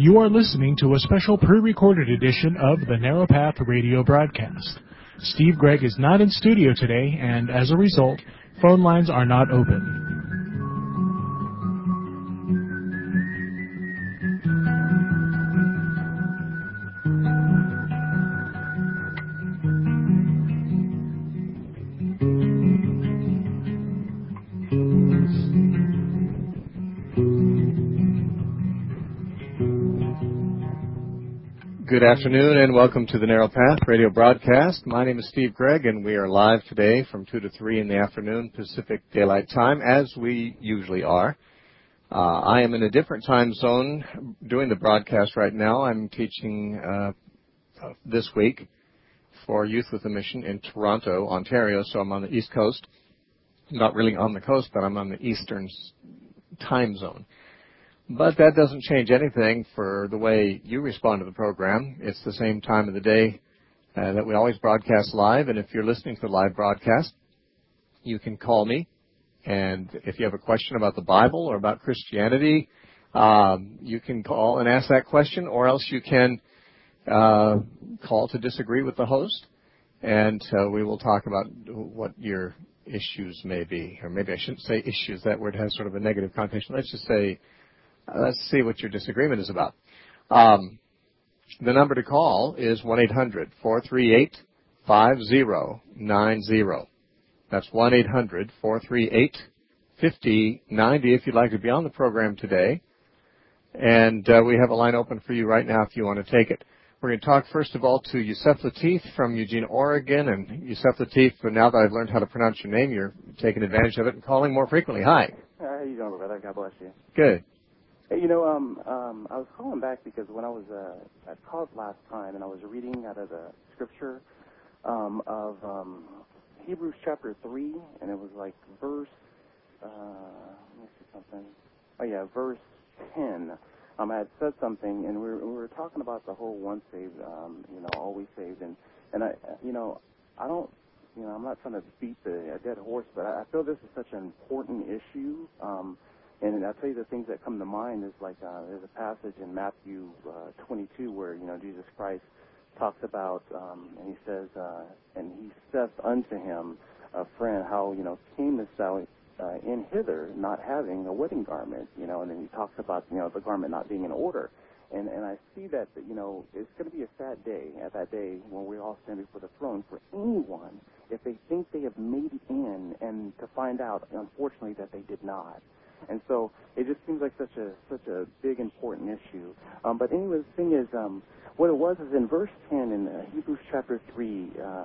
You are listening to a special pre-recorded edition of the Narrow Path radio broadcast. Steve Gregg is not in studio today, and as a result, phone lines are not open. Good afternoon and welcome to the Narrow Path radio broadcast. My name is Steve Gregg and we are live today from 2 to 3 in the afternoon Pacific Daylight Time, as we usually are. I am in a different time zone doing the broadcast right now. I'm teaching this week for Youth with a Mission in Toronto, Ontario, so I'm on the East Coast. Not really on the coast, but I'm on the Eastern time zone. But that doesn't change anything for the way you respond to the program. It's the same time of the day that we always broadcast live, and if you're listening to the live broadcast, you can call me, and if you have a question about the Bible or about Christianity, you can call and ask that question, or else you can call to disagree with the host, and we will talk about what your issues may be. Or maybe I shouldn't say issues. That word has sort of a negative connotation. Let's just say, let's see what your disagreement is about. The number to call is 1-800-438-5090. That's 1-800-438-5090 if you'd like to be on the program today. And we have a line open for you right now if you want to take it. We're going to talk first of all to Yusef Lateef from Eugene, Oregon. And Yusef Lateef, now that I've learned how to pronounce your name, you're taking advantage of it and calling more frequently. Hi. How are you doing, brother? God bless you. Good. Hey, I was calling back because when I was at college last time and I was reading out of the scripture of Hebrews chapter 3, and it was like verse, let me see something. Oh, yeah, verse 10. I had said something, and we were talking about the whole once saved, always saved, and I don't, I'm not trying to beat a dead horse, but I feel this is such an important issue. And I'll tell you the things that come to mind is like there's a passage in Matthew 22 where, Jesus Christ talks about, and he says, and he saith unto him, a friend, how, camest thou in hither not having a wedding garment, and then he talks about, the garment not being in order. And I see that, it's going to be a sad day at that day when we all stand before the throne for anyone if they think they have made it in and to find out, unfortunately, that they did not. And so it just seems like such a big, important issue. But anyway, the thing is, what it was is in verse 10 in Hebrews chapter 3,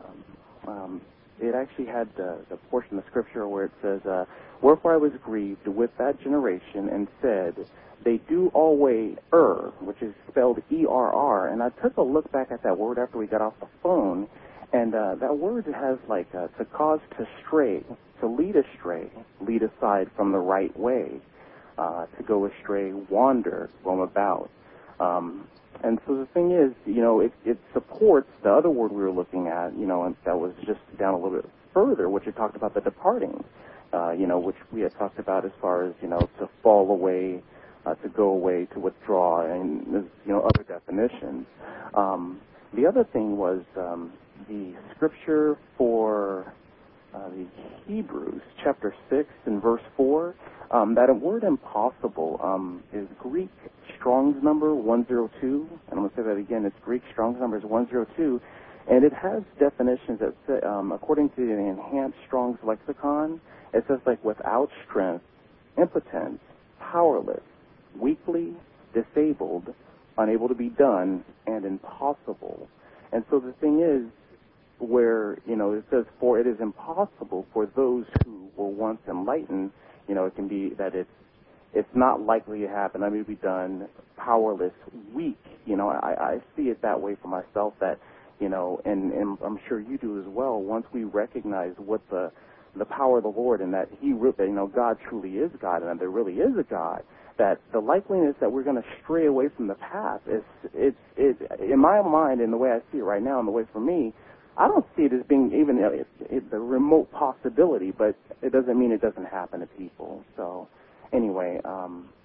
it actually had the portion of Scripture where it says, wherefore I was grieved with that generation and said, they do always err, which is spelled E-R-R. And I took a look back at that word after we got off the phone, and that word has like to cause to stray, to lead astray, lead aside from the right way, to go astray, wander, roam about. And so the thing is, it supports the other word we were looking at, and that was just down a little bit further, which it talked about the departing, which we had talked about as far as, to fall away, to go away, to withdraw, and, other definitions. The other thing was the scripture for the Hebrews, chapter 6 and verse 4, that word impossible is Greek Strong's number 102, and I'm going to say that again, it's Greek Strong's number is 102, and it has definitions that say, according to the Enhanced Strong's Lexicon, it says like without strength, impotent, powerless, weakly, disabled, unable to be done, and impossible. And so the thing is, where, it says, for it is impossible for those who were once enlightened, it can be that it's not likely to happen, to be done, powerless, weak. I see it that way for myself that, and I'm sure you do as well, once we recognize what the power of the Lord and that God truly is God and that there really is a God, that the likeliness that we're going to stray away from the path it's in my mind, and the way I see it right now and the way for me, I don't see it as being even the remote possibility, but it doesn't mean it doesn't happen to people. So anyway,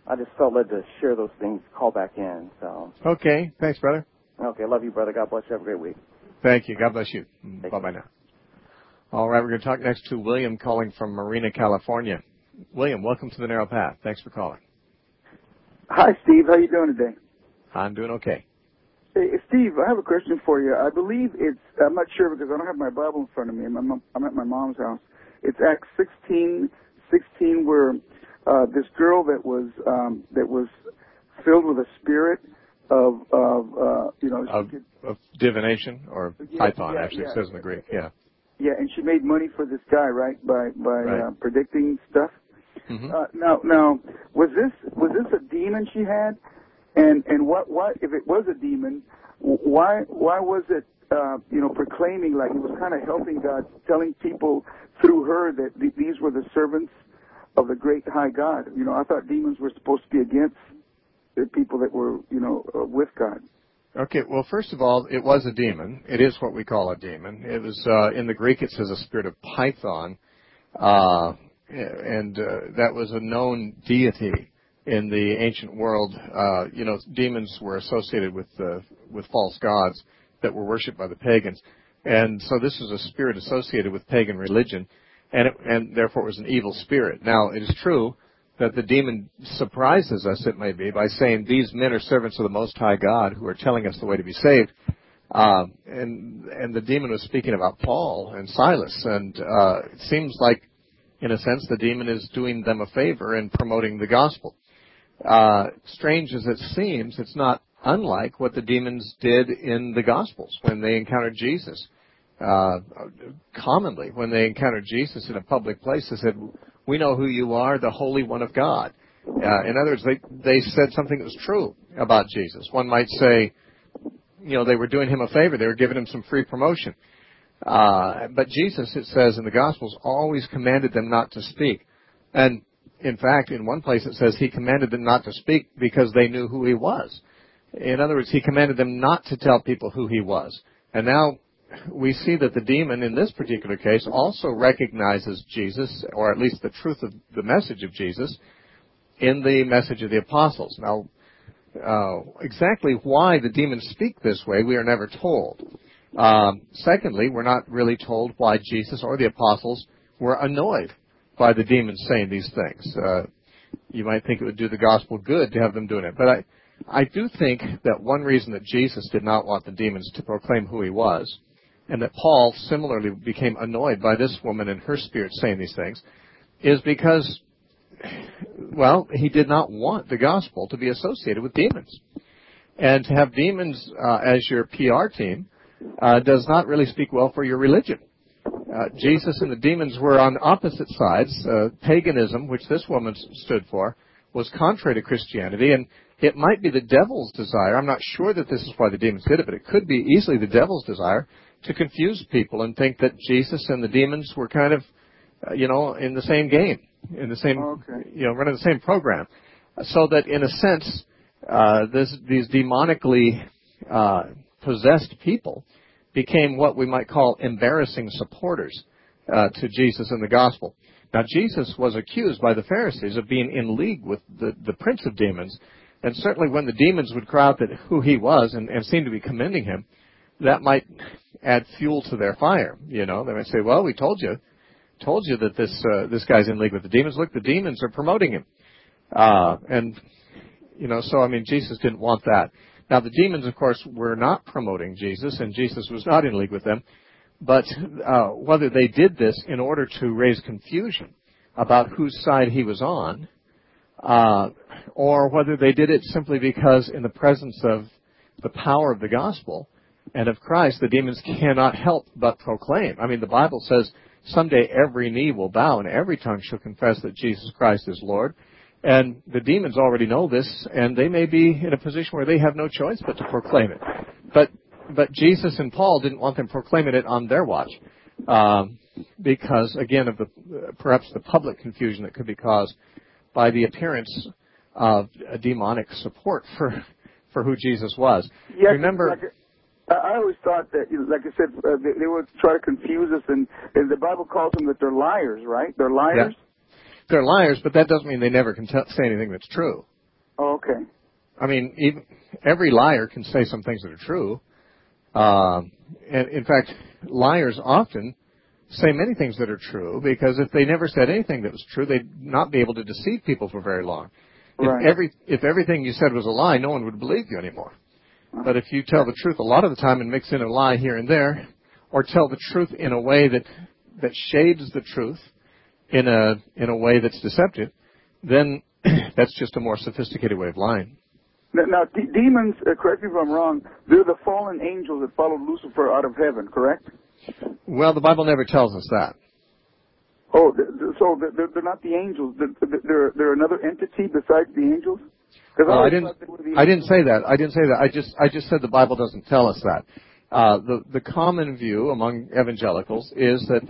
I just felt led to share those things, call back in. So. Okay. Thanks, brother. Okay. Love you, brother. God bless you. Have a great week. Thank you. God bless you. Bye-bye now. All right. We're going to talk next to William calling from Marina, California. William, welcome to the Narrow Path. Thanks for calling. Hi, Steve. How you doing today? I'm doing okay. Hey, Steve, I have a question for you. I believe I'm not sure because I don't have my Bible in front of me. I'm at my mom's house. It's Acts 16:16, where this girl that was filled with a spirit of divination or python, actually, it says in the Greek. Yeah. Yeah, and she made money for this guy, right? By predicting stuff. Mm-hmm. Now, was this a demon she had? And what if it was a demon? Why was it proclaiming, like it was kind of helping God, telling people through her that these were the servants of the great high God? I thought demons were supposed to be against the people that were with God. Okay, well, first of all, it was a demon. It is what we call a demon. It was, in the Greek, it says a spirit of python, and that was a known deity in the ancient world. Demons were associated with false gods that were worshipped by the pagans. And so this is a spirit associated with pagan religion, and therefore it was an evil spirit. Now, it is true that the demon surprises us, it may be, by saying, these men are servants of the Most High God who are telling us the way to be saved. And the demon was speaking about Paul and Silas. And it seems like, in a sense, the demon is doing them a favor in promoting the gospel. Strange as it seems, it's not unlike what the demons did in the Gospels when they encountered Jesus. Commonly, when they encountered Jesus in a public place, they said, we know who you are, the Holy One of God. In other words, they said something that was true about Jesus. One might say, they were doing him a favor. They were giving him some free promotion. But Jesus, it says in the Gospels, always commanded them not to speak. And in fact, in one place it says he commanded them not to speak because they knew who he was. In other words, he commanded them not to tell people who he was. And now we see that the demon in this particular case also recognizes Jesus, or at least the truth of the message of Jesus, in the message of the apostles. Now, exactly why the demons speak this way, we are never told. Secondly, we're not really told why Jesus or the apostles were annoyed by the demons saying these things. You might think it would do the gospel good to have them doing it. But I do think that one reason that Jesus did not want the demons to proclaim who he was, and that Paul similarly became annoyed by this woman and her spirit saying these things, is because, well, he did not want the gospel to be associated with demons. And to have demons as your PR team does not really speak well for your religion. Jesus and the demons were on opposite sides. Paganism, which this woman stood for, was contrary to Christianity, and it might be the devil's desire. I'm not sure that this is why the demons did it, but it could be easily the devil's desire to confuse people and think that Jesus and the demons were kind of, in the same game, in the same, running the same program. So that in a sense, these demonically possessed people became what we might call embarrassing supporters to Jesus and the gospel. Now, Jesus was accused by the Pharisees of being in league with the prince of demons, and certainly when the demons would cry out that who he was and seem to be commending him, that might add fuel to their fire. They might say, well, we told you that this guy's in league with the demons. Look, the demons are promoting him. Jesus didn't want that. Now, the demons, of course, were not promoting Jesus, and Jesus was not in league with them. But whether they did this in order to raise confusion about whose side he was on, or whether they did it simply because in the presence of the power of the gospel and of Christ, the demons cannot help but proclaim. I mean, the Bible says someday every knee will bow and every tongue shall confess that Jesus Christ is Lord. And the demons already know this, and they may be in a position where they have no choice but to proclaim it. But Jesus and Paul didn't want them proclaiming it on their watch, because, again, of perhaps the public confusion that could be caused by the appearance of a demonic support for who Jesus was. Yes, Remember, I always thought that, like I said, they would try to confuse us, and the Bible calls them that they're liars, right? They're liars. Yeah. They're liars, but that doesn't mean they never can say anything that's true. Oh, okay. I mean, even every liar can say some things that are true. And in fact, liars often say many things that are true, because if they never said anything that was true, they'd not be able to deceive people for very long. Right. If everything you said was a lie, no one would believe you anymore. But if you tell the truth a lot of the time and mix in a lie here and there, or tell the truth in a way that shades the truth in a way that's deceptive, then that's just a more sophisticated way of lying. Now, demons, correct me if I'm wrong, they're the fallen angels that followed Lucifer out of heaven, correct? Well, the Bible never tells us that. Oh, so they're not the angels. They're another entity besides the angels? I didn't say that. I just said the Bible doesn't tell us that. The common view among evangelicals is that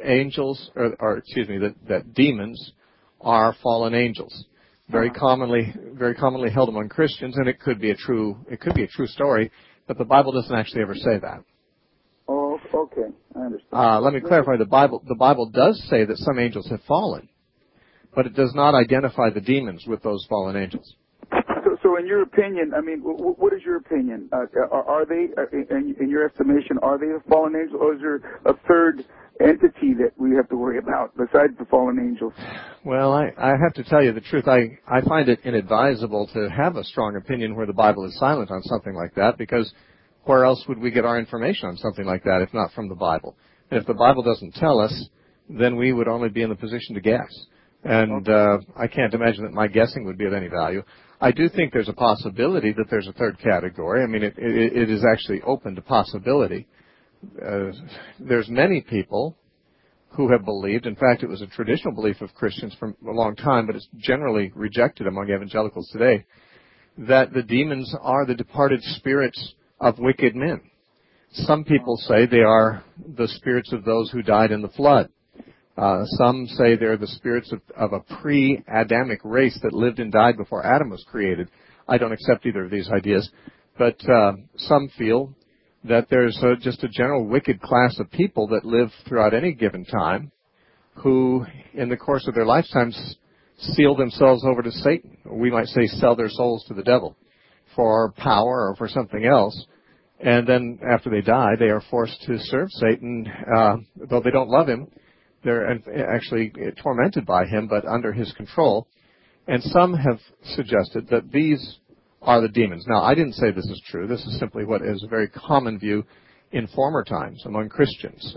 that demons are fallen angels. Very commonly held among Christians, and it could be a true story, but the Bible doesn't actually ever say that. Oh, okay, I understand. Let me clarify. The Bible does say that some angels have fallen, but it does not identify the demons with those fallen angels. So in your opinion, I mean, what is your opinion? Are they, in your estimation, are they a fallen angel, or is there a third entity that we have to worry about besides the fallen angels? Well, I have to tell you the truth. I find it inadvisable to have a strong opinion where the Bible is silent on something like that, because where else would we get our information on something like that if not from the Bible? And if the Bible doesn't tell us, then we would only be in the position to guess. And I can't imagine that my guessing would be of any value. I do think there's a possibility that there's a third category. I mean, it is actually open to possibility. There's many people who have believed, in fact, it was a traditional belief of Christians for a long time, but it's generally rejected among evangelicals today, that the demons are the departed spirits of wicked men. Some people say they are the spirits of those who died in the flood. Some say they're the spirits of a pre-Adamic race that lived and died before Adam was created. I don't accept either of these ideas, but some feel that there's just a general wicked class of people that live throughout any given time who, in the course of their lifetimes, seal themselves over to Satan. We might say sell their souls to the devil for power or for something else. And then after they die, they are forced to serve Satan, though they don't love him. They're actually tormented by him, but under his control. And some have suggested that these are the demons. Now, I didn't say this is true. This is simply what is a very common view in former times among Christians.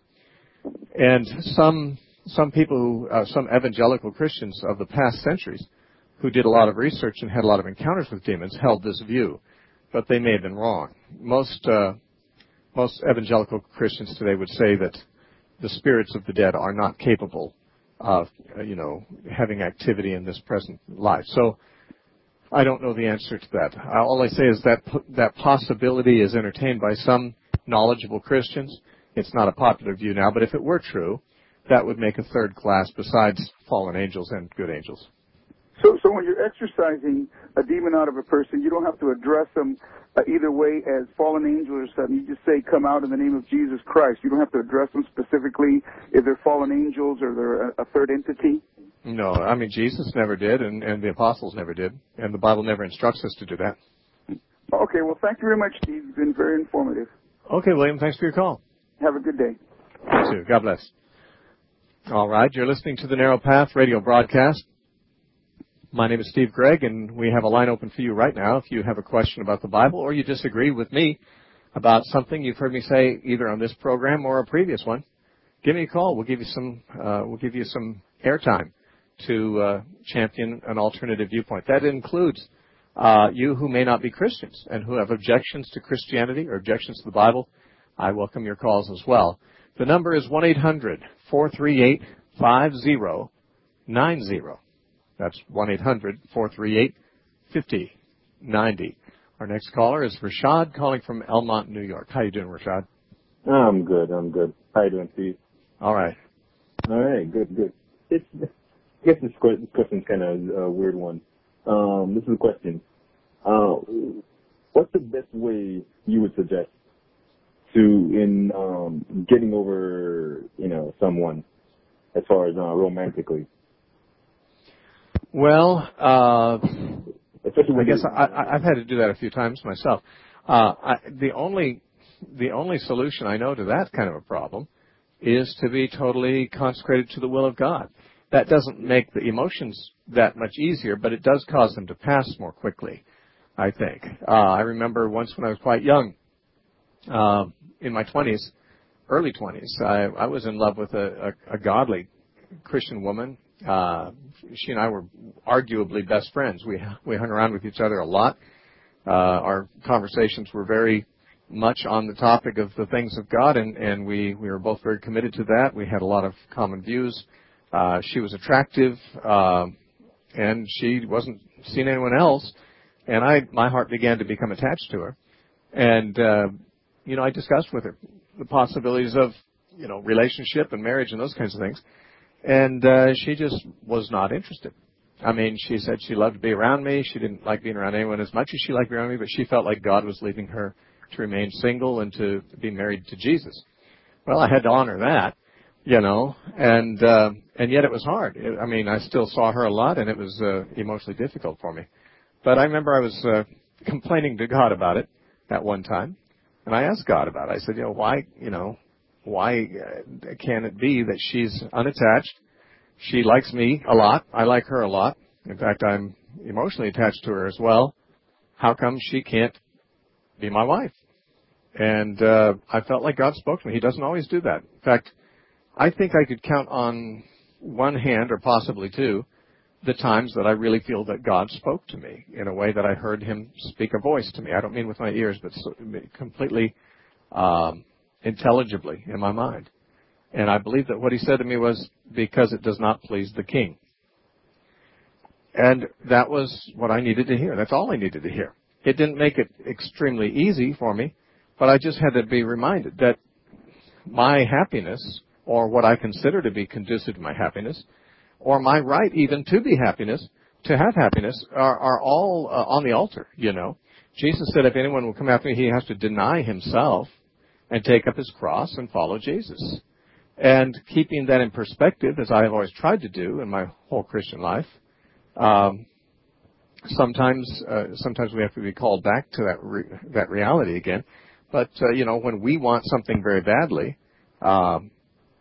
And some people, some evangelical Christians of the past centuries who did a lot of research and had a lot of encounters with demons held this view, but they may have been wrong. Most evangelical Christians today would say that the spirits of the dead are not capable of, having activity in this present life. So I don't know the answer to that. All I say is that possibility is entertained by some knowledgeable Christians. It's not a popular view now, but if it were true, that would make a third class besides fallen angels and good angels. So when you're exorcising a demon out of a person, you don't have to address them either way as fallen angels or something. You just say, come out in the name of Jesus Christ. You don't have to address them specifically if they're fallen angels or they're a third entity? No, I mean, Jesus never did, and the apostles never did, and the Bible never instructs us to do that. Okay, well, thank you very much, Steve. It's been very informative. Okay, William, thanks for your call. Have a good day. You too. God bless. All right, you're listening to the Narrow Path radio broadcast. My name is Steve Gregg, and we have a line open for you right now. If you have a question about the Bible or you disagree with me about something you've heard me say either on this program or a previous one, give me a call. We'll give you some airtime to champion an alternative viewpoint. That includes you who may not be Christians and who have objections to Christianity or objections to the Bible. I welcome your calls as well. The number is 1-800-438-5090. That's 1-800-438-5090. Our next caller is Rashad calling from Elmont, New York. How you doing, Rashad? I'm good. How you doing, Steve? All right. All right, good. I guess this question's kind of a weird one. This is a question. What's the best way you would suggest in getting over, someone as far as romantically? Well, Especially when I guess I've had to do that a few times myself. The only solution I know to that kind of a problem is to be totally consecrated to the will of God. That doesn't make the emotions that much easier, but it does cause them to pass more quickly, I think. I remember once when I was quite young, in my 20s, early 20s, I was in love with a godly Christian woman. She and I were arguably best friends. We hung around with each other a lot. Our conversations were very much on the topic of the things of God, and we were both very committed to that. We had a lot of common views. She was attractive, and she wasn't seeing anyone else, and my heart began to become attached to her. And, I discussed with her the possibilities of, relationship and marriage and those kinds of things. And she just was not interested. I mean, she said she loved to be around me. She didn't like being around anyone as much as she liked being around me, but she felt like God was leading her to remain single and to be married to Jesus. Well, I had to honor that, and yet it was hard. I still saw her a lot, and it was emotionally difficult for me. But I remember I was complaining to God about it at one time, and I asked God about it. I said, why can it be that she's unattached? She likes me a lot. I like her a lot. In fact, I'm emotionally attached to her as well. How come she can't be my wife? And I felt like God spoke to me. He doesn't always do that. In fact, I think I could count on one hand, or possibly two, the times that I really feel that God spoke to me in a way that I heard him speak a voice to me. I don't mean with my ears, but completely intelligibly in my mind. And I believe that what he said to me was, because it does not please the king. And that was what I needed to hear. That's all I needed to hear. It didn't make it extremely easy for me, but I just had to be reminded that my happiness, or what I consider to be conducive to my happiness, or my right even to have happiness, are all on the altar, Jesus said if anyone will come after me, he has to deny himself and take up his cross and follow Jesus. And keeping that in perspective, as I have always tried to do in my whole Christian life, sometimes we have to be called back to that reality again. But when we want something very badly, and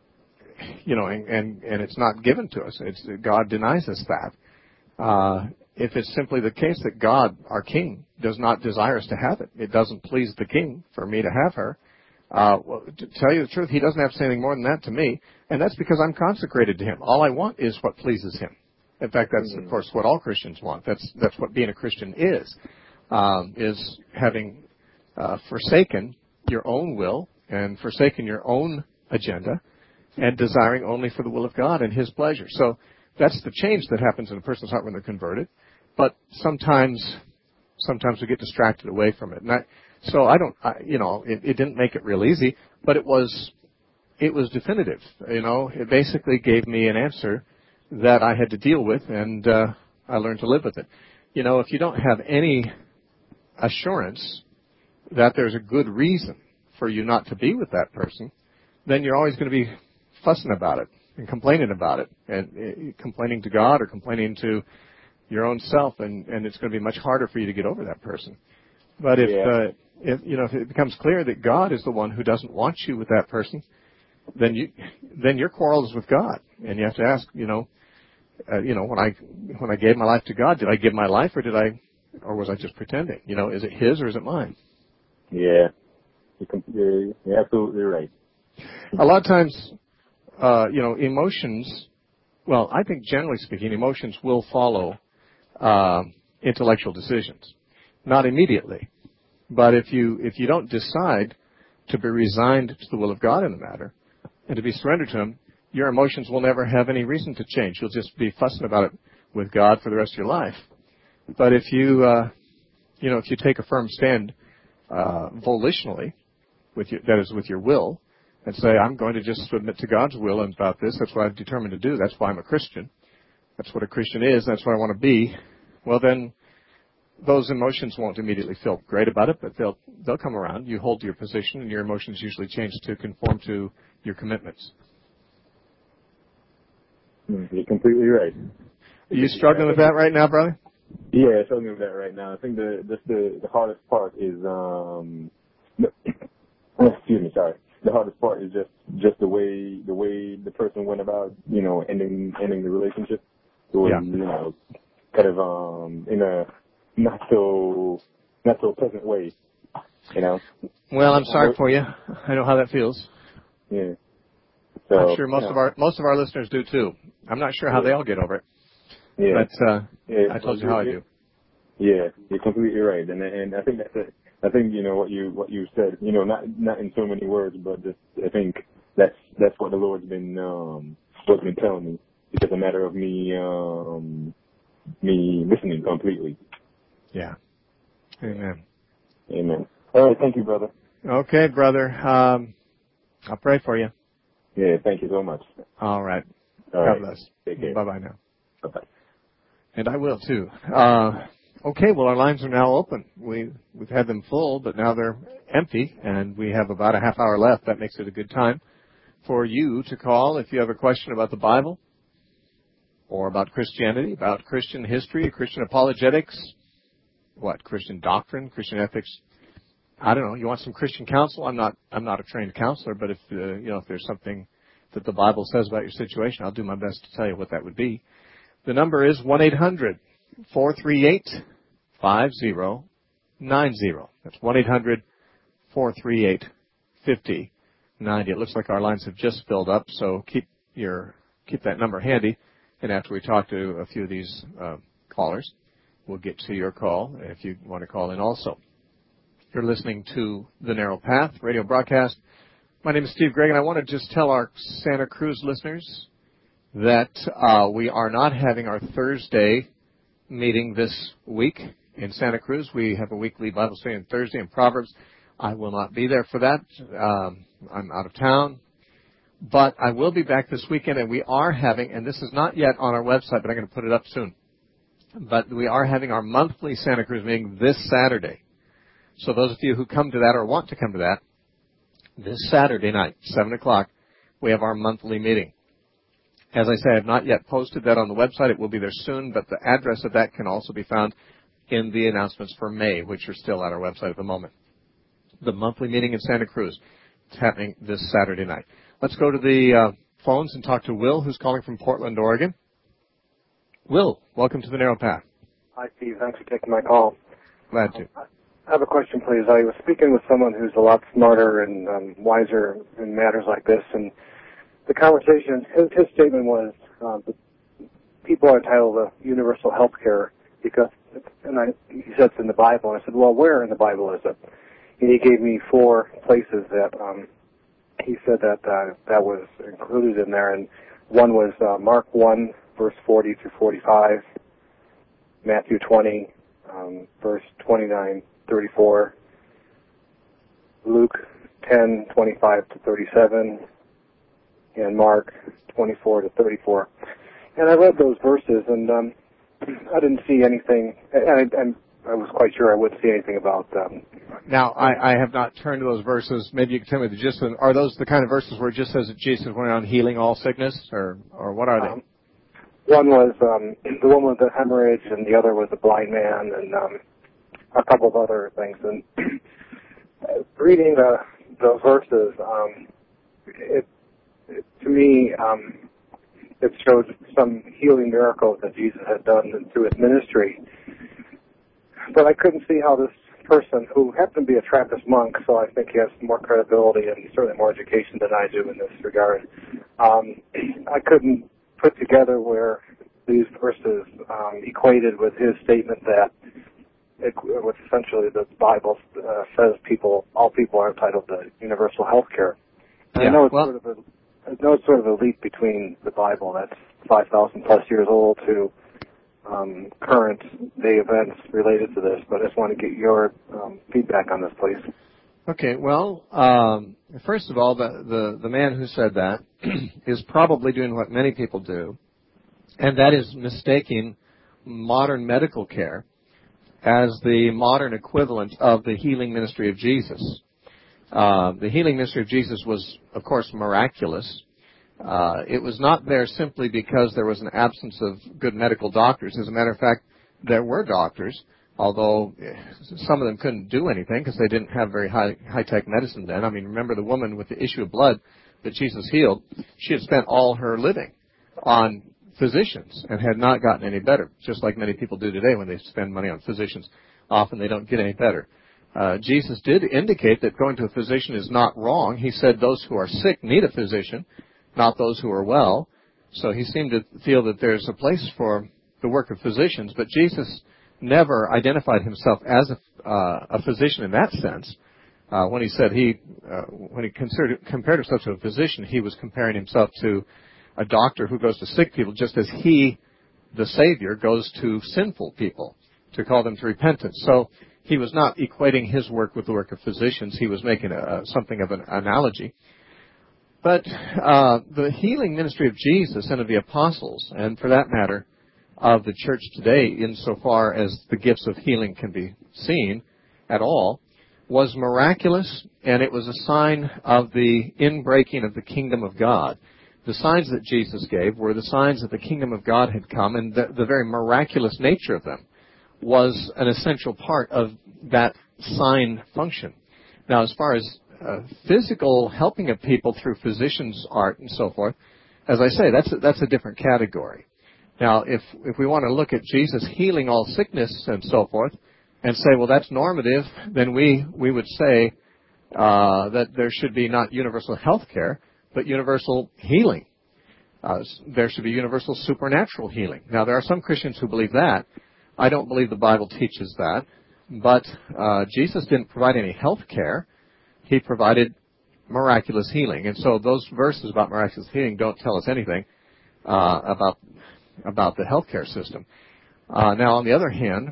it's not given to us, God denies us that. If it's simply the case that God, our King, does not desire us to have it, it doesn't please the King for me to have her. Well, to tell you the truth, he doesn't have to say anything more than that to me, and that's because I'm consecrated to him. All I want is what pleases him. In fact, that's of course what all Christians want. That's what being a Christian is having forsaken your own will and forsaken your own agenda and desiring only for the will of God and his pleasure. So that's the change that happens in a person's heart when they're converted. But sometimes we get distracted away from it. And it didn't make it real easy, but it was definitive. It basically gave me an answer that I had to deal with, and I learned to live with it. If you don't have any assurance that there's a good reason for you not to be with that person, then you're always going to be fussing about it and complaining about it, and complaining to God or complaining to your own self, and it's going to be much harder for you to get over that person. But if it becomes clear that God is the one who doesn't want you with that person, then your quarrel is with God, and you have to ask, when I gave my life to God, did I give my life, or was I just pretending? Is it his or is it mine? Yeah, you're absolutely right. A lot of times, emotions. Well, I think generally speaking, emotions will follow intellectual decisions, not immediately. But if you don't decide to be resigned to the will of God in the matter and to be surrendered to him, your emotions will never have any reason to change. You'll just be fussing about it with God for the rest of your life. But if you take a firm stand volitionally, that is with your will, and say, I'm going to just submit to God's will about this. That's what I've determined to do. That's why I'm a Christian. That's what a Christian is. That's what I want to be. Well, then those emotions won't immediately feel great about it, but they'll come around. You hold to your position, and your emotions usually change to conform to your commitments. You're completely right. Are you struggling with that right now, brother? Yeah, tell me that right now. I think the hardest part is excuse me, sorry. The hardest part is just the way the person went about, ending the relationship. It was, kind of in a not so pleasant way, Well, I'm sorry for you. I know how that feels. Yeah. So, I'm sure most of our listeners do too. I'm not sure how they all get over it. Yeah. But I told you how I do. Yeah, you're completely right, and I think that's it. I think what you said, not in so many words, but just I think that's what the Lord's been telling me. It's just a matter of me listening completely. Yeah. Amen. Amen. All right, thank you, brother. Okay, brother. I'll pray for you. Yeah, thank you so much. All right. All God right. bless. Take care. Bye-bye now. Bye-bye. And I will, too. Okay, well, our lines are now open. We've had them full, but now they're empty, and we have about a half hour left. That makes it a good time for you to call if you have a question about the Bible or about Christianity, about Christian history, Christian apologetics, Christian doctrine, Christian ethics. I don't know. You want some Christian counsel? I'm not a trained counselor, but if there's something that the Bible says about your situation, I'll do my best to tell you what that would be. The number is 1-800-438-5090. That's 1-800-438-5090. It looks like our lines have just filled up, so keep that number handy. And after we talk to a few of these callers, we'll get to your call if you want to call in also. You're listening to The Narrow Path radio broadcast. My name is Steve Gregg, and I want to just tell our Santa Cruz listeners that we are not having our Thursday meeting this week in Santa Cruz. We have a weekly Bible study on Thursday in Proverbs. I will not be there for that. I'm out of town. But I will be back this weekend, and we are having, and this is not yet on our website, but I'm going to put it up soon, but we are having our monthly Santa Cruz meeting this Saturday. So those of you who come to that or want to come to that, this Saturday night, 7 o'clock, we have our monthly meeting. As I say, I have not yet posted that on the website. It will be there soon, but the address of that can also be found in the announcements for May, which are still at our website at the moment. The monthly meeting in Santa Cruz. It's happening this Saturday night. Let's go to the phones and talk to Will, who's calling from Portland, Oregon. Will, welcome to the Narrow Path. Hi, Steve. Thanks for taking my call. Glad to. I have a question, please. I was speaking with someone who's a lot smarter and wiser in matters like this, and the conversation, his statement was that people are entitled to universal health care because, he said it's in the Bible, and I said, well, where in the Bible is it? And he gave me 4 places that he said that was included in there, and one was Mark 1, verse 40 through 45, Matthew 20, verse 29, 34, Luke 10, 25 to 37, and Mark 24 to 34. And I read those verses, and I didn't see anything, and I was quite sure I wouldn't see anything about them. Now, I have not turned to those verses. Maybe you can tell me the gist of them. Are those the kind of verses where it just says that Jesus went around healing all sickness, or what are they? One was the one with the hemorrhage, and the other was the blind man, and a couple of other things. And reading those verses, to me, it showed some healing miracles that Jesus had done through his ministry. But I couldn't see how this person, who happened to be a Trappist monk, so I think he has more credibility and certainly more education than I do in this regard, I couldn't put together where these verses equated with his statement that it was essentially the Bible says all people are entitled to universal health care. And I know it's sort of a leap between the Bible that's 5,000 plus years old to current day events related to this, but I just want to get your feedback on this, please. Okay, well, first of all, the man who said that is probably doing what many people do, and that is mistaking modern medical care as the modern equivalent of the healing ministry of Jesus. The healing ministry of Jesus was, of course, miraculous. It was not there simply because there was an absence of good medical doctors. As a matter of fact, there were doctors, although some of them couldn't do anything because they didn't have very high-tech medicine then. I mean, remember the woman with the issue of blood that Jesus healed? She had spent all her living on physicians and had not gotten any better, just like many people do today when they spend money on physicians. Often they don't get any better. Jesus did indicate that going to a physician is not wrong. He said those who are sick need a physician, not those who are well. So he seemed to feel that there's a place for the work of physicians, but Jesus never identified himself as a physician in that sense. When he said when he compared himself to a physician, he was comparing himself to a doctor who goes to sick people, just as he, the Savior, goes to sinful people to call them to repentance. So he was not equating his work with the work of physicians. He was making something of an analogy. But the healing ministry of Jesus and of the apostles, and for that matter, of the church today, insofar as the gifts of healing can be seen at all, was miraculous, and it was a sign of the inbreaking of the kingdom of God. The signs that Jesus gave were the signs that the kingdom of God had come, and the very miraculous nature of them was an essential part of that sign function. Now, as far as physical helping of people through physicians' art and so forth, as I say, that's a different category. Now, if we want to look at Jesus healing all sickness and so forth, and say, well, that's normative, then we would say that there should be not universal health care, but universal healing. There should be universal supernatural healing. Now, there are some Christians who believe that. I don't believe the Bible teaches that. But Jesus didn't provide any health care. He provided miraculous healing. And so those verses about miraculous healing don't tell us anything about the healthcare system. Now, on the other hand,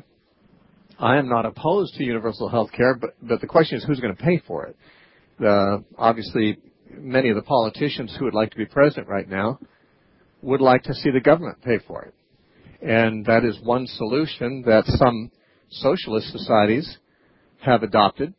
I am not opposed to universal health care, but the question is who's going to pay for it. Obviously, many of the politicians who would like to be president right now would like to see the government pay for it. And that is one solution that some socialist societies have adopted.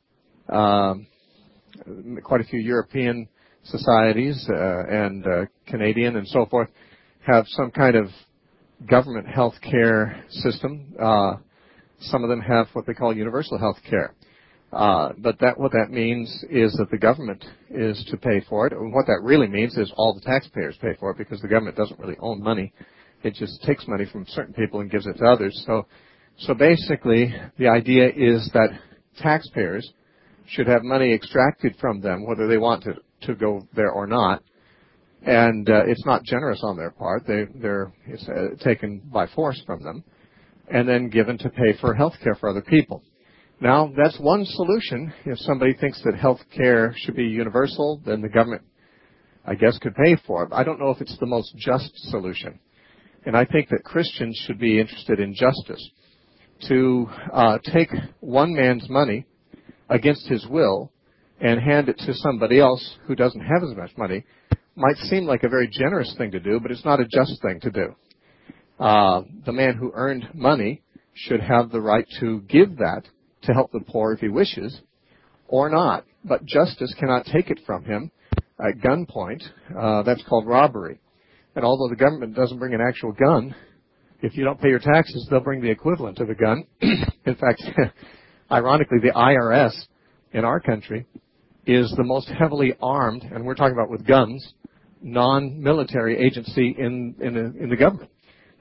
Quite a few European societies and Canadian and so forth have some kind of government health care system. Some of them have what they call universal health care. But what that means is that the government is to pay for it. And what that really means is all the taxpayers pay for it because the government doesn't really own money. It just takes money from certain people and gives it to others. So basically, the idea is that taxpayers should have money extracted from them, whether they want to go there or not. And it's not generous on their part. It's taken by force from them and then given to pay for health care for other people. Now, that's one solution. If somebody thinks that health care should be universal, then the government, I guess, could pay for it. I don't know if it's the most just solution. And I think that Christians should be interested in justice. To take one man's money against his will and hand it to somebody else who doesn't have as much money might seem like a very generous thing to do, but it's not a just thing to do. The man who earned money should have the right to give that to help the poor if he wishes, or not. But justice cannot take it from him at gunpoint. That's called robbery. And although the government doesn't bring an actual gun, if you don't pay your taxes, they'll bring the equivalent of a gun. In fact, ironically, the IRS in our country is the most heavily armed, and we're talking about with guns, non-military agency in the government.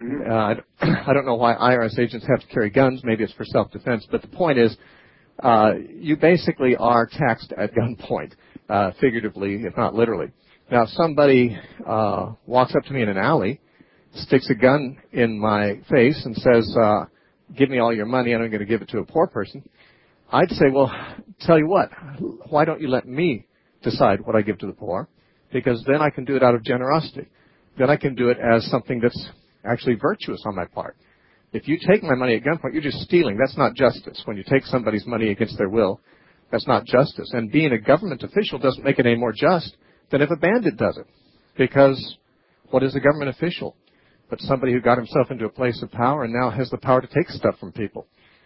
I don't know why IRS agents have to carry guns. Maybe it's for self-defense. But the point is, you basically are taxed at gunpoint, figuratively, if not literally. Now, if somebody walks up to me in an alley, sticks a gun in my face and says, give me all your money and I'm going to give it to a poor person, I'd say, well, tell you what, why don't you let me decide what I give to the poor? Because then I can do it out of generosity. Then I can do it as something that's actually virtuous on my part. If you take my money at gunpoint, you're just stealing. That's not justice. When you take somebody's money against their will, that's not justice. And being a government official doesn't make it any more just than if a bandit does it. Because what is a government official? But somebody who got himself into a place of power and now has the power to take stuff from people.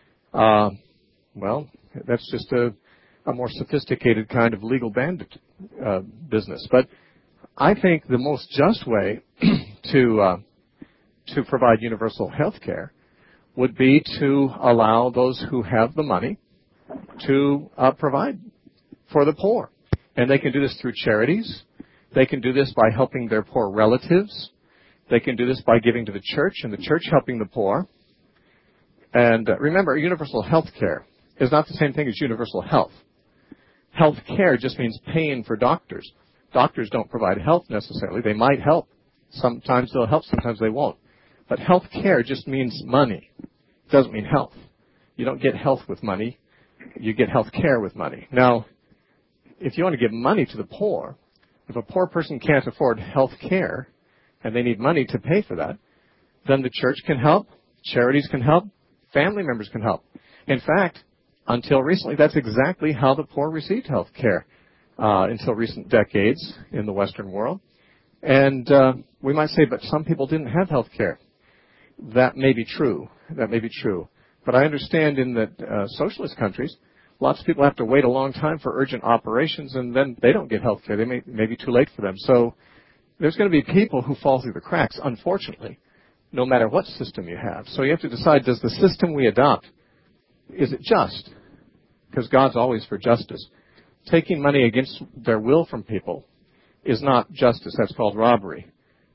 Well, that's just a more sophisticated kind of legal bandit business. But I think the most just way to provide universal health care would be to allow those who have the money to provide for the poor. And they can do this through charities. They can do this by helping their poor relatives. They can do this by giving to the church, and the church helping the poor. And remember, universal health care is not the same thing as universal health. Health care just means paying for doctors. Doctors don't provide health necessarily. They might help. Sometimes they'll help, sometimes they won't. But health care just means money. It doesn't mean health. You don't get health with money. You get health care with money. Now, if you want to give money to the poor, if a poor person can't afford health care and they need money to pay for that, then the church can help, charities can help, family members can help. In fact, until recently, that's exactly how the poor received health care until recent decades in the Western world. And we might say, but some people didn't have health care. That may be true. That may be true. But I understand in the socialist countries, lots of people have to wait a long time for urgent operations, and then they don't get health care. They may be too late for them. So there's going to be people who fall through the cracks, unfortunately, no matter what system you have. So you have to decide, does the system we adopt, is it just? Because God's always for justice. Taking money against their will from people is not justice. That's called robbery.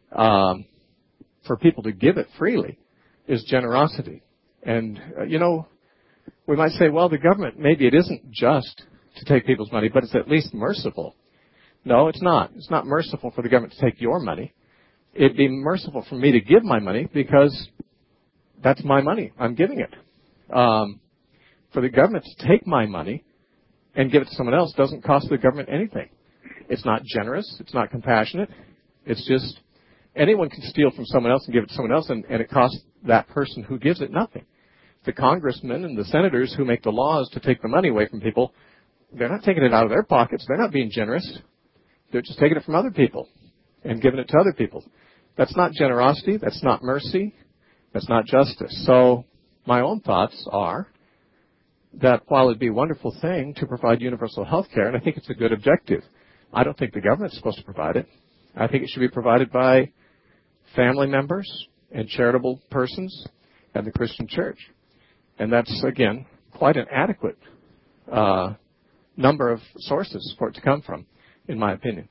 For people to give it freely is generosity. And, we might say, well, the government, maybe it isn't just to take people's money, but it's at least merciful. No, it's not. It's not merciful for the government to take your money. It'd be merciful for me to give my money because that's my money. I'm giving it. For the government to take my money and give it to someone else doesn't cost the government anything. It's not generous. It's not compassionate. It's just anyone can steal from someone else and give it to someone else, and it costs that person who gives it nothing. The congressmen and the senators who make the laws to take the money away from people, they're not taking it out of their pockets. They're not being generous. They're just taking it from other people and giving it to other people. That's not generosity. That's not mercy. That's not justice. So my own thoughts are that while it'd be a wonderful thing to provide universal health care, and I think it's a good objective, I don't think the government's supposed to provide it. I think it should be provided by family members and charitable persons and the Christian church. And that's, again, quite an adequate number of sources for it to come from, in my opinion.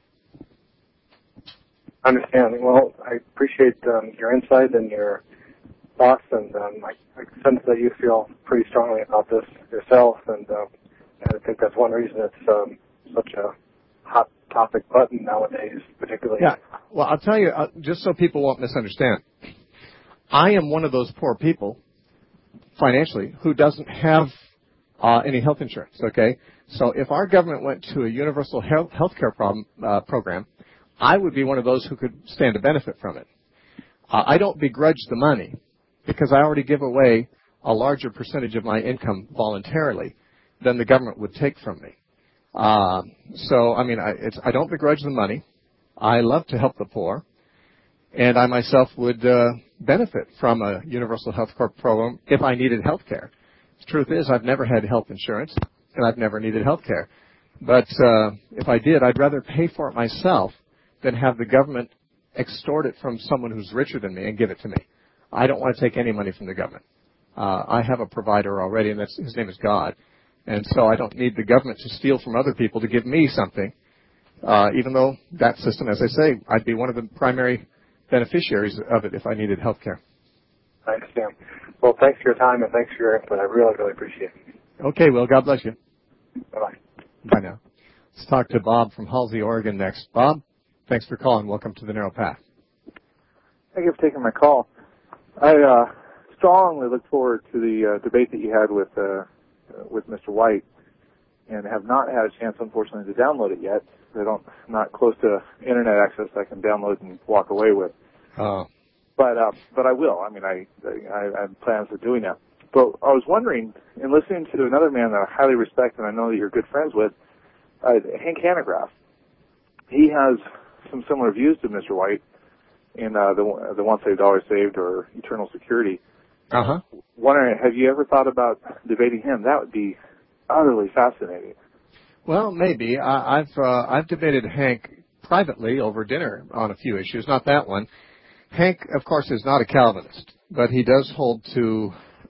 I understand. Well, I appreciate your insight and your thoughts, and I sense that you feel pretty strongly about this yourself, and I think that's one reason it's such a hot topic button nowadays, particularly. Yeah. Well, I'll tell you, just so people won't misunderstand, I am one of those poor people, financially, who doesn't have any health insurance, okay? So if our government went to a universal health care program, I would be one of those who could stand to benefit from it. I don't begrudge the money because I already give away a larger percentage of my income voluntarily than the government would take from me. So, I mean, I don't begrudge the money. I love to help the poor. And I myself would benefit from a universal health care program if I needed health care. The truth is, I've never had health insurance, and I've never needed health care. But if I did, I'd rather pay for it myself than have the government extort it from someone who's richer than me and give it to me. I don't want to take any money from the government. I have a provider already, and his name is God. And so I don't need the government to steal from other people to give me something, even though that system, as I say, I'd be one of the primary beneficiaries of it if I needed health care. I understand. Well, thanks for your time and thanks for your input. I really, really appreciate it. Okay, well, God bless you. Bye-bye. Bye now. Let's talk to Bob from Halsey, Oregon next. Bob, thanks for calling. Welcome to the Narrow Path. Thank you for taking my call. I strongly look forward to the debate that you had with Mr. White, and have not had a chance, unfortunately, to download it yet. I'm not close to internet access I can download and walk away with. But I will. I mean, I have plans of doing that. But I was wondering, in listening to another man that I highly respect and I know that you're good friends with, Hank Hanegraaff. He has some similar views to Mr. White in the Once Saved, Always Saved, or Eternal Security. Wondering, have you ever thought about debating him? That would be utterly fascinating. Well, maybe. I've debated Hank privately over dinner on a few issues, not that one. Hank, of course, is not a Calvinist, but he does hold to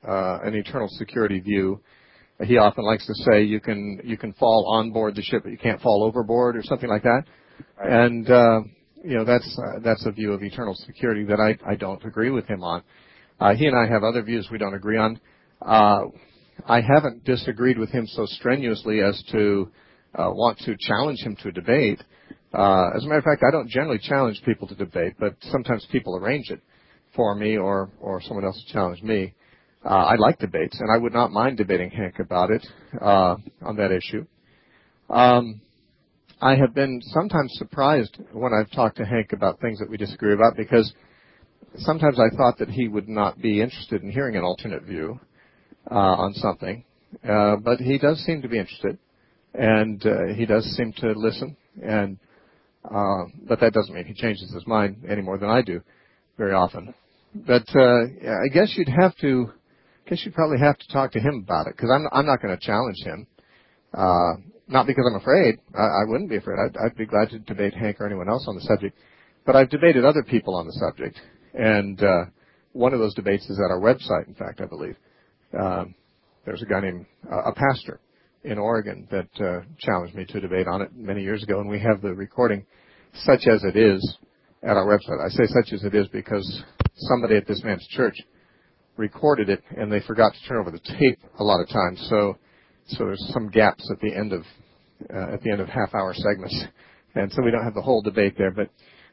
an eternal security view. He often likes to say you can fall on board the ship, but you can't fall overboard, or something like that. Right. And that's a view of eternal security that I don't agree with him on. He and I have other views we don't agree on. I haven't disagreed with him so strenuously as to want to challenge him to a debate. As a matter of fact, I don't generally challenge people to debate, but sometimes people arrange it for me or someone else to challenge me. I like debates, and I would not mind debating Hank about it on that issue. I have been sometimes surprised when I've talked to Hank about things that we disagree about, because sometimes I thought that he would not be interested in hearing an alternate view on something, but he does seem to be interested, and he does seem to listen, and but that doesn't mean he changes his mind any more than I do very often. But I guess you'd probably have to talk to him about it, because I'm not going to challenge him. Not because I'm afraid. I wouldn't be afraid. I'd be glad to debate Hank or anyone else on the subject. But I've debated other people on the subject, and one of those debates is at our website, in fact, I believe. There's a guy named a pastor in Oregon that challenged me to debate on it many years ago, and we have the recording, such as it is, at our website. I say such as it is because somebody at this man's church recorded it, and they forgot to turn over the tape a lot of times, so there's some gaps at the end of half-hour segments, and so we don't have the whole debate there. But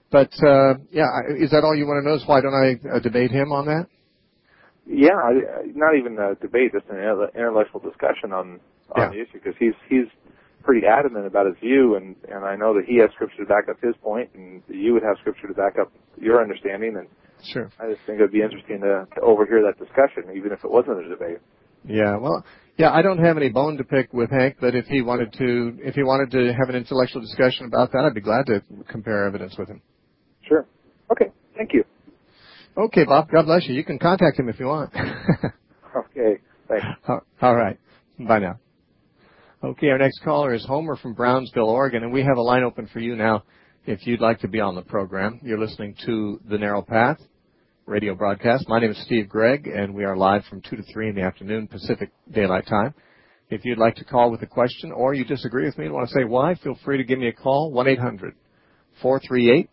is that all you want to know? Is why don't I debate him on that? Yeah, not even a debate, just an intellectual discussion on the issue, because he's pretty adamant about his view, and I know that he has scripture to back up his point, and you would have scripture to back up your understanding, and sure. I just think it would be interesting to overhear that discussion, even if it wasn't a debate. Yeah, well, I don't have any bone to pick with Hank, but if he wanted to have an intellectual discussion about that, I'd be glad to compare evidence with him. Sure. Okay. Thank you. Okay, Bob. God bless you. You can contact him if you want. Okay. Thanks. All right. Bye now. Okay, our next caller is Homer from Brownsville, Oregon, and we have a line open for you now if you'd like to be on the program. You're listening to The Narrow Path radio broadcast. My name is Steve Gregg, and we are live from 2 to 3 in the afternoon Pacific Daylight Time. If you'd like to call with a question or you disagree with me and want to say why, feel free to give me a call, 1-800-438-5090.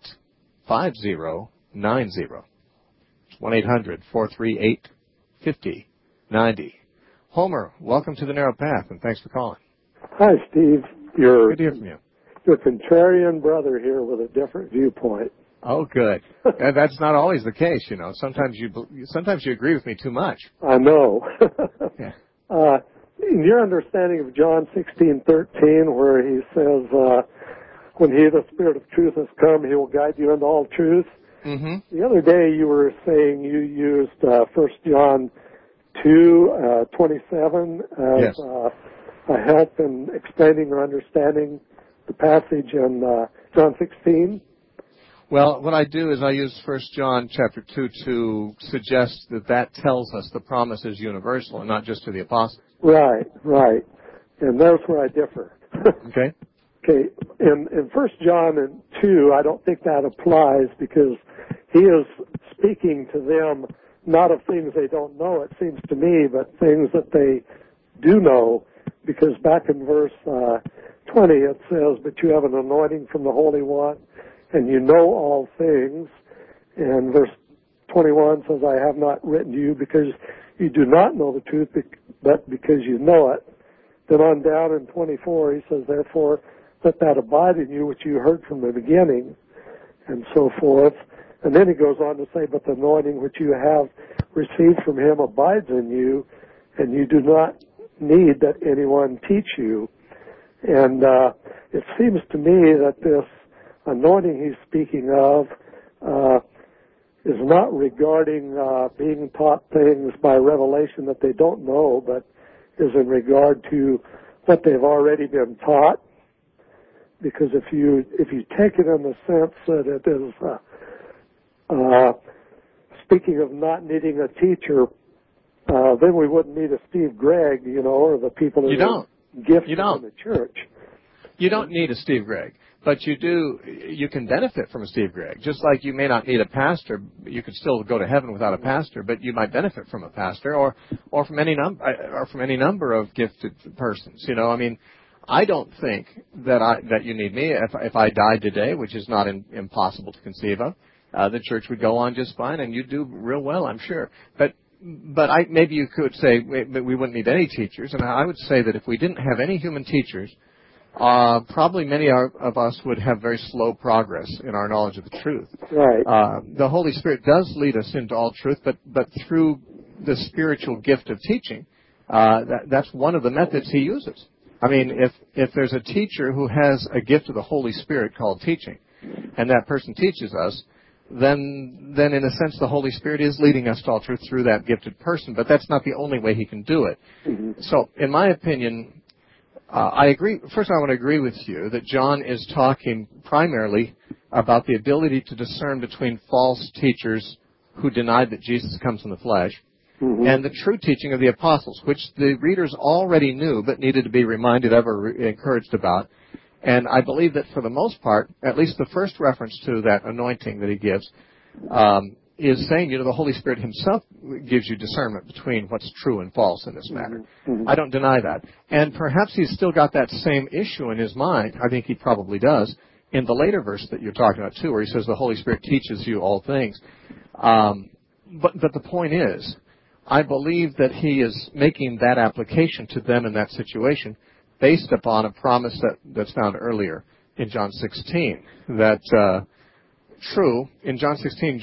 It's 1-800-438-5090. Homer, welcome to The Narrow Path, and thanks for calling. Hi, Steve. Good to hear from you. Your contrarian brother here with a different viewpoint. Oh, good. And that's not always the case, you know. Sometimes you agree with me too much. I know. Yeah. In your understanding of John 16:13, where he says, when he, the Spirit of truth, has come, he will guide you into all truth. Mm-hmm. The other day you were saying you used 1 John 2:27 as yes. A help in explaining or understanding the passage in John 16. Well, what I do is I use 1 John chapter 2 to suggest that tells us the promise is universal and not just to the apostles. Right. And that's where I differ. Okay. Okay. In 1 John 2, I don't think that applies, because he is speaking to them not of things they don't know, it seems to me, but things that they do know, because back in verse 20 it says, but you have an anointing from the Holy One, and you know all things. And verse 21 says, I have not written to you because you do not know the truth, but because you know it. Then on down in 24, he says, therefore, let that abide in you which you heard from the beginning, and so forth. And then he goes on to say, but the anointing which you have received from him abides in you, and you do not need that anyone teach you. And it seems to me that this anointing he's speaking of is not regarding being taught things by revelation that they don't know, but is in regard to what they've already been taught. Because if you take it in the sense that it is speaking of not needing a teacher, then we wouldn't need a Steve Gregg, or the people who are gifted in the church. You don't need a Steve Gregg. But you can benefit from a Steve Gregg. Just like you may not need a pastor, you could still go to heaven without a pastor, but you might benefit from a pastor or from any number of gifted persons. I mean, I don't think that you need me. If I died today, which is not impossible to conceive of, the church would go on just fine, and you'd do real well, I'm sure. But maybe you could say we wouldn't need any teachers, and I would say that if we didn't have any human teachers, probably many of us would have very slow progress in our knowledge of the truth. Right. The Holy Spirit does lead us into all truth, but through the spiritual gift of teaching, that's one of the methods He uses. I mean, if there's a teacher who has a gift of the Holy Spirit called teaching, and that person teaches us, then in a sense the Holy Spirit is leading us to all truth through that gifted person, but that's not the only way He can do it. Mm-hmm. So, in my opinion, I agree. First, I want to agree with you that John is talking primarily about the ability to discern between false teachers who denied that Jesus comes in the flesh, mm-hmm. and the true teaching of the apostles, which the readers already knew but needed to be reminded of or encouraged about. And I believe that for the most part, at least the first reference to that anointing that he gives, is saying, the Holy Spirit Himself gives you discernment between what's true and false in this matter. Mm-hmm. I don't deny that. And perhaps he's still got that same issue in his mind. I think he probably does in the later verse that you're talking about too, where he says the Holy Spirit teaches you all things. But the point is, I believe that he is making that application to them in that situation based upon a promise that's found earlier in John 16. That true, in John 16,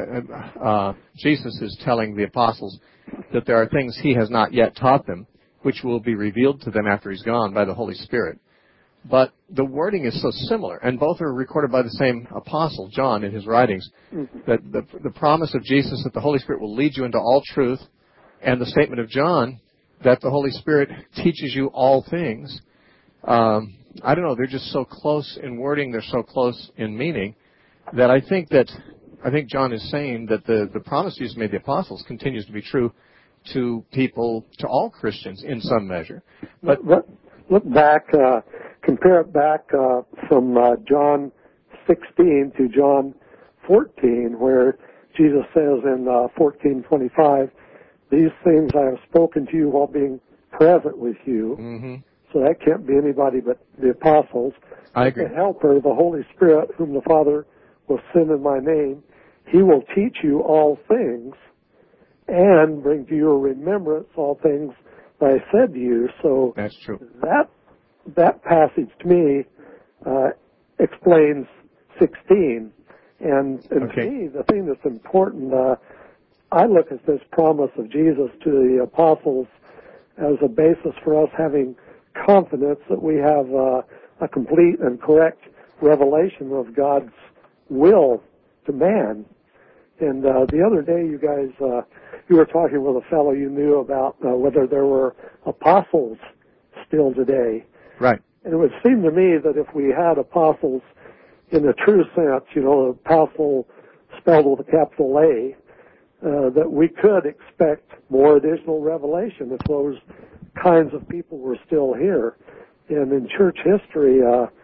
Jesus is telling the apostles that there are things He has not yet taught them, which will be revealed to them after He's gone by the Holy Spirit. But the wording is so similar, and both are recorded by the same apostle, John, in his writings, that the promise of Jesus that the Holy Spirit will lead you into all truth, and the statement of John that the Holy Spirit teaches you all things. I don't know, they're just so close in wording, they're so close in meaning, that I think John is saying that the promise Jesus made the apostles continues to be true to people, to all Christians in some measure. But look back, compare it back from John 16 to John 14, where Jesus says in 14:25, "These things I have spoken to you while being present with you." Mm-hmm. So that can't be anybody but the apostles. I agree. The Helper, the Holy Spirit, whom the Father will send in my name, He will teach you all things and bring to your remembrance all things that I said to you. So that's true. That passage to me explains 16. And okay. To me, the thing that's important, I look at this promise of Jesus to the apostles as a basis for us having confidence that we have a complete and correct revelation of God's will to man. And the other day, you guys, you were talking with a fellow you knew about whether there were apostles still today. Right. And it would seem to me that if we had apostles in the true sense, apostle spelled with a capital A, that we could expect more additional revelation if those kinds of people were still here. And in church history,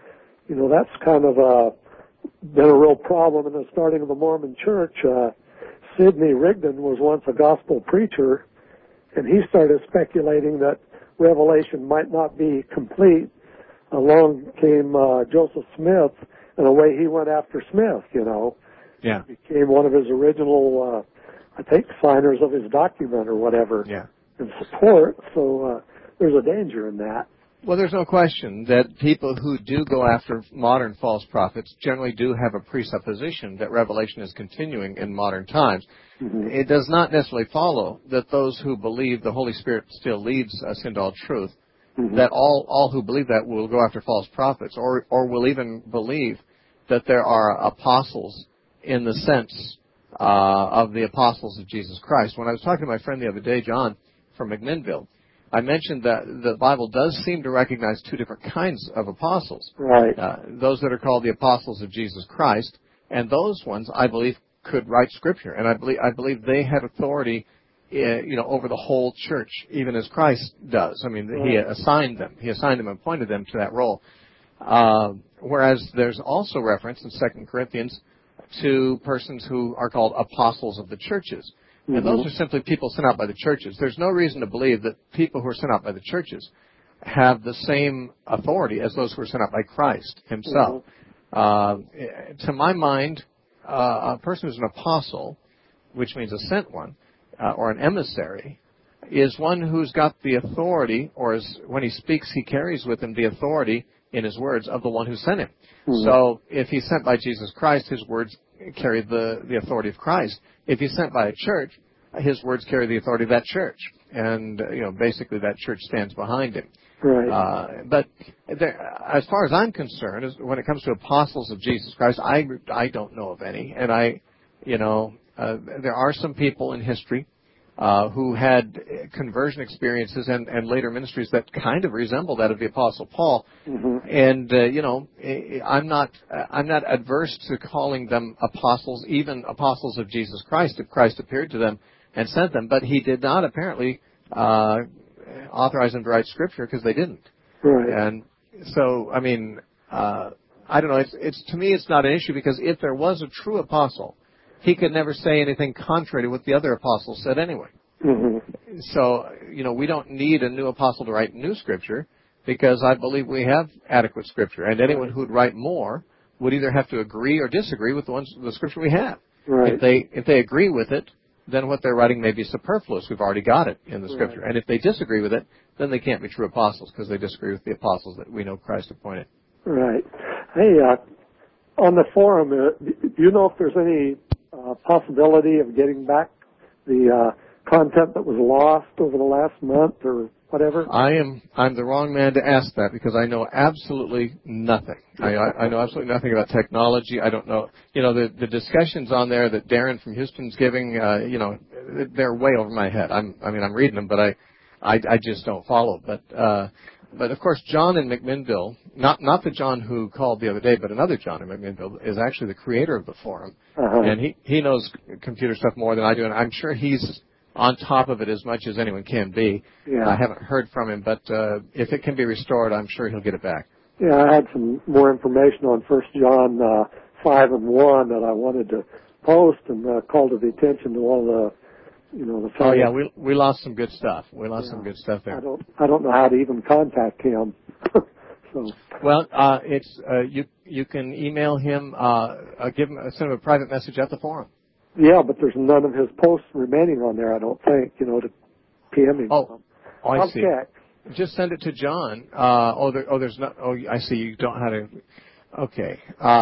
that's kind of been a real problem in the starting of the Mormon Church. Sidney Rigdon was once a gospel preacher, and he started speculating that revelation might not be complete. Along came Joseph Smith, and away he went after Smith, Yeah. He became one of his original, signers of his document or whatever. Yeah. In support, so there's a danger in that. Well, there's no question that people who do go after modern false prophets generally do have a presupposition that revelation is continuing in modern times. Mm-hmm. It does not necessarily follow that those who believe the Holy Spirit still leads us into all truth, mm-hmm. that all who believe that will go after false prophets, or will even believe that there are apostles in the sense of the apostles of Jesus Christ. When I was talking to my friend the other day, John, from McMinnville, I mentioned that the Bible does seem to recognize two different kinds of apostles. Right. Those that are called the apostles of Jesus Christ, and those ones, I believe, could write Scripture, and I believe they had authority, over the whole church, even as Christ does. I mean, right. He assigned them and appointed them to that role. whereas there's also reference in 2 Corinthians to persons who are called apostles of the churches. And those are simply people sent out by the churches. There's no reason to believe that people who are sent out by the churches have the same authority as those who are sent out by Christ himself. To my mind, a person who's an apostle, which means a sent one, or an emissary, is one who's got the authority, or when he speaks, he carries with him the authority in his words of the one who sent him. So if he's sent by Jesus Christ, his words carry the authority of Christ. If he's sent by a church, his words carry the authority of that church. And, basically that church stands behind him. Right. But as far as I'm concerned, when it comes to apostles of Jesus Christ, I don't know of any. And there are some people in history who had conversion experiences and later ministries that kind of resemble that of the Apostle Paul. And I'm not adverse to calling them apostles, even apostles of Jesus Christ, if Christ appeared to them and sent them. But he did not apparently authorize them to write Scripture because they didn't. Right. And so, I don't know. It's to me, it's not an issue, because if there was a true apostle, he could never say anything contrary to what the other apostles said anyway. So, we don't need a new apostle to write new Scripture, because I believe we have adequate Scripture. And anyone who would write more would either have to agree or disagree with the Scripture we have. Right. If they agree with it, then what they're writing may be superfluous. We've already got it in the Scripture. And if they disagree with it, then they can't be true apostles, because they disagree with the apostles that we know Christ appointed. Right. Hey, on the forum, do you know if there's any possibility of getting back the content that was lost over the last month or whatever? I'm the wrong man to ask that, because I know absolutely nothing. I know absolutely nothing about technology. I don't know. The discussions on there that Darren from Houston's giving, they're way over my head. I'm reading them, but I just don't follow. But of course, John in McMinnville, not the John who called the other day, but another John in McMinnville, is actually the creator of the forum. And he knows computer stuff more than I do, and I'm sure he's on top of it as much as anyone can be. I haven't heard from him, but if it can be restored, I'm sure he'll get it back. Yeah, I had some more information on 1 John 5 and 1 that I wanted to post, and call to the attention to all the the Oh yeah, we lost some good stuff. We lost some good stuff there. I don't know how to even contact him. So. Well, it's you can email him, send him a private message at the forum. Yeah, but there's none of his posts remaining on there, I don't think, to PM him. I see. Check. Just send it to John. There's not. Oh, I see. You don't have to. Okay.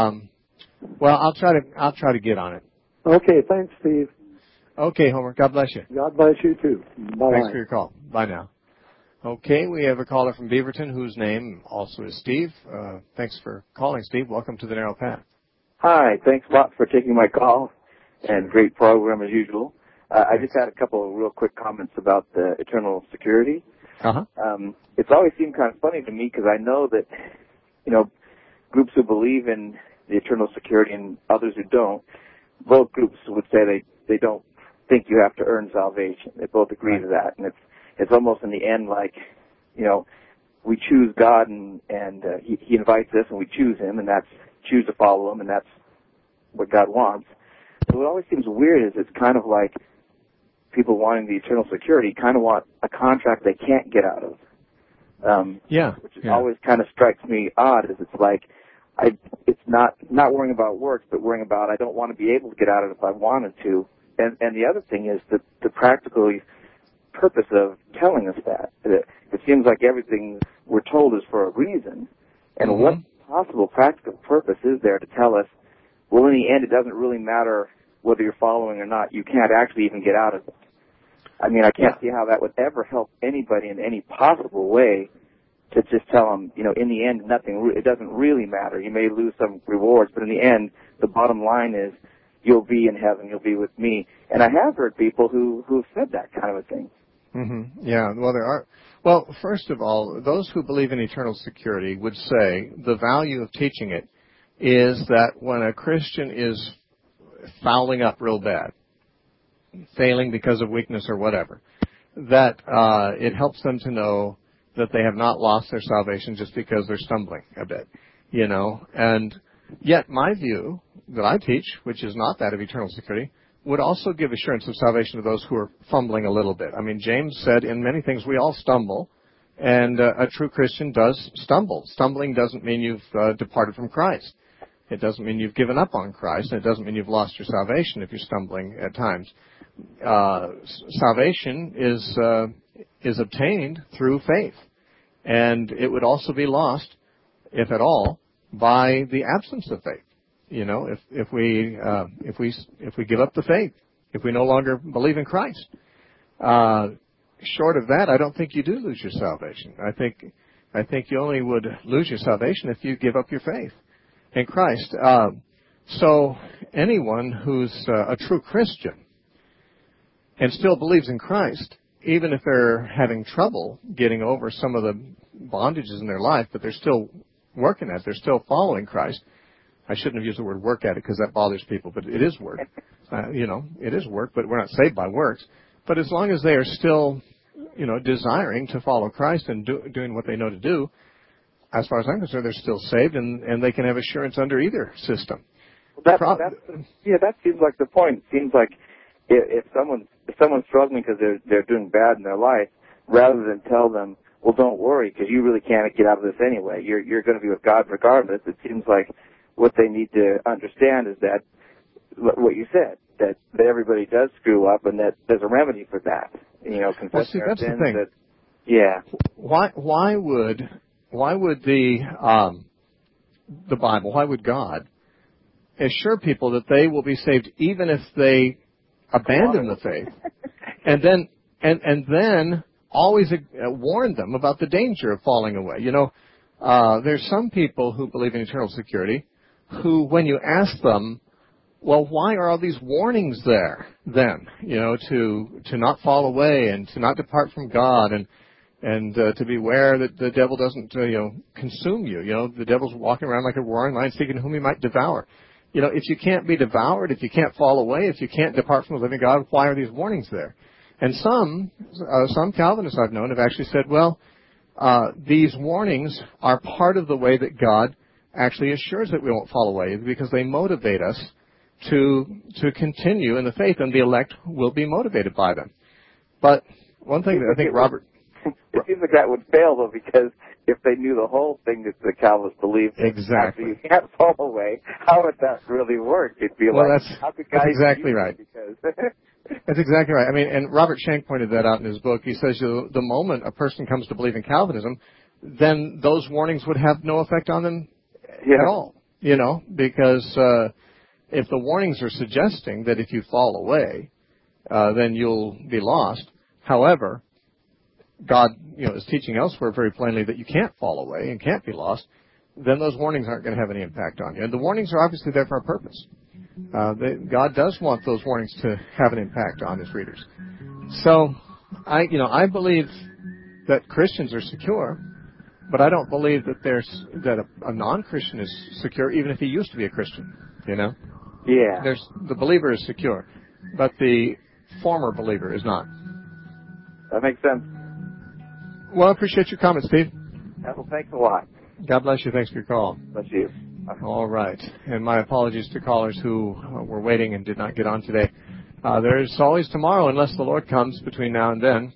Well, I'll try to get on it. Okay. Thanks, Steve. Okay, Homer. God bless you. God bless you too. Bye. Thanks for your call. Bye now. Okay, we have a caller from Beaverton whose name also is Steve. Thanks for calling, Steve. Welcome to the Narrow Path. Hi. Thanks a lot for taking my call, and great program as usual. I just had a couple of real quick comments about the eternal security. It's always seemed kind of funny to me, because I know that, groups who believe in the eternal security and others who don't, both groups would say they don't think you have to earn salvation. They both agree to that. And it's almost in the end like, we choose God and he invites us and we choose him, and choose to follow him, and that's what God wants. So what always seems weird is it's kind of like people wanting the eternal security kind of want a contract they can't get out of. Which always kind of strikes me odd, is it's like it's not worrying about works, but worrying about I don't want to be able to get out of it if I wanted to. And the other thing is the practical purpose of telling us that. It seems like everything we're told is for a reason. And what possible practical purpose is there to tell us, well, in the end, it doesn't really matter whether you're following or not. You can't actually even get out of it. I mean, I can't see how that would ever help anybody in any possible way, to just tell them, in the end, it doesn't really matter. You may lose some rewards, but in the end, the bottom line is you'll be in heaven, you'll be with me. And I have heard people who've said that kind of a thing. Yeah, well, there are. Well, first of all, those who believe in eternal security would say the value of teaching it is that when a Christian is fouling up real bad, failing because of weakness or whatever, that it helps them to know that they have not lost their salvation just because they're stumbling a bit. And yet my view that I teach, which is not that of eternal security, would also give assurance of salvation to those who are fumbling a little bit. I mean, James said in many things we all stumble, and a true Christian does stumble. Stumbling doesn't mean you've departed from Christ. It doesn't mean you've given up on Christ, and it doesn't mean you've lost your salvation if you're stumbling at times. Salvation is obtained through faith, and it would also be lost, if at all, by the absence of faith. If we give up the faith, if we no longer believe in Christ, short of that, I don't think you do lose your salvation. I think you only would lose your salvation if you give up your faith in Christ. So anyone who's a true Christian and still believes in Christ, even if they're having trouble getting over some of the bondages in their life, but they're still working at it, they're still following Christ. I shouldn't have used the word work at it because that bothers people, but it is work. It is work, but we're not saved by works. But as long as they are still, desiring to follow Christ and doing what they know to do, as far as I'm concerned, they're still saved, and they can have assurance under either system. That seems like the point. It seems like if someone's struggling because they're doing bad in their life, rather than tell them, well, don't worry because you really can't get out of this anyway. You're going to be with God regardless. It seems like what they need to understand is that what you said, that everybody does screw up and that there's a remedy for that. Confessing our sins. The thing. Why would the Bible, why would God assure people that they will be saved even if they abandon the faith, and then always warn them about the danger of falling away? There's some people who believe in eternal security who, when you ask them, well, why are all these warnings there then, to not fall away and to not depart from God and to beware that the devil doesn't, consume you. The devil's walking around like a roaring lion seeking whom he might devour. If you can't be devoured, if you can't fall away, if you can't depart from the living God, why are these warnings there? And some Calvinists I've known have actually said, well, these warnings are part of the way that God actually assures that we won't fall away, because they motivate us to continue in the faith, and the elect will be motivated by them. But one thing that I think Robert... It seems like that would fail, though, because if they knew the whole thing that the Calvinists believe, exactly, you can't fall away, how would that really work? It'd be that's exactly right. That's exactly right. I mean, and Robert Shank pointed that out in his book. He says the moment a person comes to believe in Calvinism, then those warnings would have no effect on them at all, because if the warnings are suggesting that if you fall away, then you'll be lost. However, God, is teaching elsewhere very plainly that you can't fall away and can't be lost, then those warnings aren't going to have any impact on you. And the warnings are obviously there for a purpose. God does want those warnings to have an impact on his readers. So, I believe that Christians are secure, but I don't believe that a non-Christian is secure, even if he used to be a Christian. Yeah. The believer is secure, but the former believer is not. That makes sense. Well, I appreciate your comments, Steve. Well, thanks a lot. God bless you. Thanks for your call. Bless you. All right. And my apologies to callers who were waiting and did not get on today. There's always tomorrow, unless the Lord comes between now and then.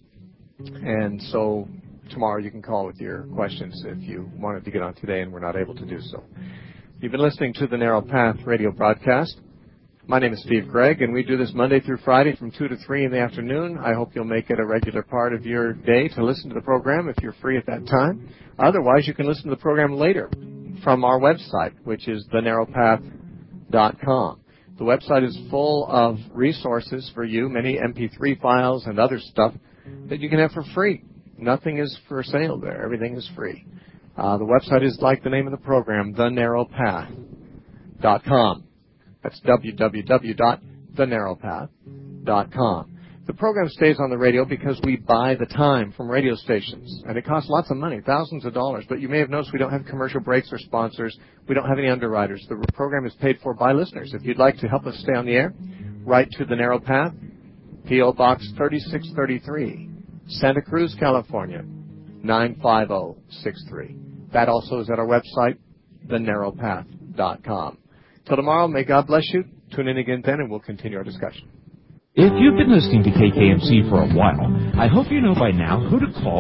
And so tomorrow you can call with your questions if you wanted to get on today and were not able to do so. You've been listening to the Narrow Path radio broadcast. My name is Steve Gregg, and we do this Monday through Friday from 2 to 3 in the afternoon. I hope you'll make it a regular part of your day to listen to the program if you're free at that time. Otherwise, you can listen to the program later from our website, which is thenarrowpath.com. The website is full of resources for you, many MP3 files and other stuff that you can have for free. Nothing is for sale there. Everything is free. The website is like the name of the program, thenarrowpath.com. That's www.thenarrowpath.com. The program stays on the radio because we buy the time from radio stations, and it costs lots of money, thousands of dollars. But you may have noticed we don't have commercial breaks or sponsors. We don't have any underwriters. The program is paid for by listeners. If you'd like to help us stay on the air, write to The Narrow Path, P.O. Box 3633, Santa Cruz, California, 95063. That also is at our website, thenarrowpath.com. Till tomorrow, may God bless you. Tune in again then, and we'll continue our discussion. If you've been listening to KKMC for a while, I hope you know by now who to call